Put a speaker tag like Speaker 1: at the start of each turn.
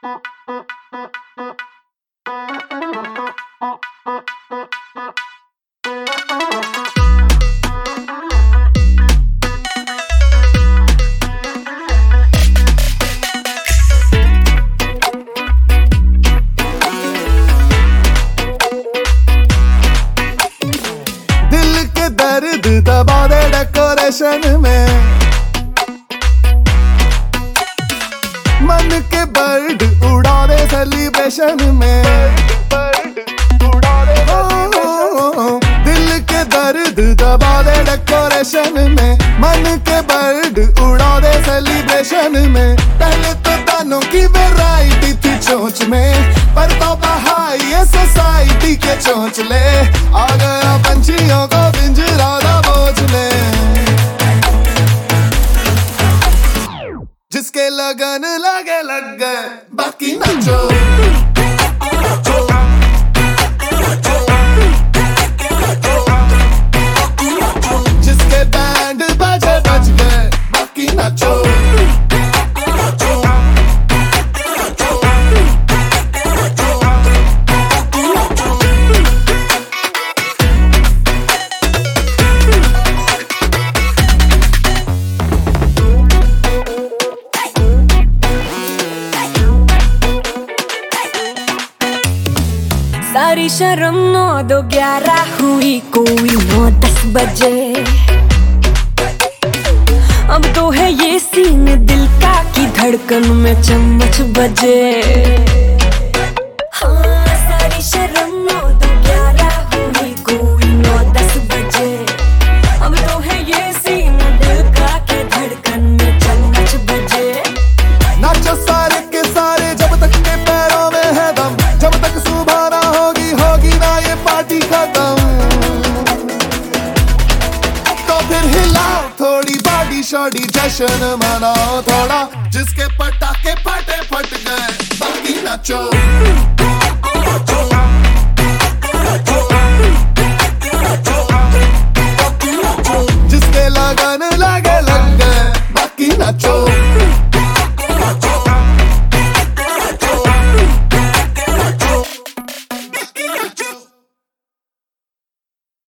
Speaker 1: दर्द दबा दे डेकोरेशन में, मन के बर्ड उड़ा दे सेलिब्रेशन में। दिल के दर्द दबा दे डेकोरेशन में, मन के बर्ड उड़ा दे सेलिब्रेशन में। पहले तो दानों की वैरायटी थी चोंच में, पर तो बहाई ये सोसाइटी के चोंच ले। आ गया पंछियों को पिंजरा दा बोझ ले, जिसके लगन लगे लग गए बाकी नाचो। जिसके बैंड बजे बज गए बाकी नाचो।
Speaker 2: सारी शर्म 9-2-11 हुई कोई 9-10 बजे। अब तो है ये सीन दिल का कि धड़कन में चम्मच बजे। हाँ, सारी शर्म 9-2-11 हुई कोई 9-10 बजे। अब तो है ये सीन दिल का कि धड़कन में चम्मच बजे।
Speaker 1: नाचो सारे के सारे जब तक के पैरों में है दम, जब तक सुबह ना होगी ना ये पार्टी खत्म। तो फिर हिलाओ थोड़ी बॉडी शॉडी, जश्न मनाओ थोड़ा। जिसके पटाखे फटे फट गए बाकी नाचो। जिसके लगन लगे लग गए बाकी नाचो।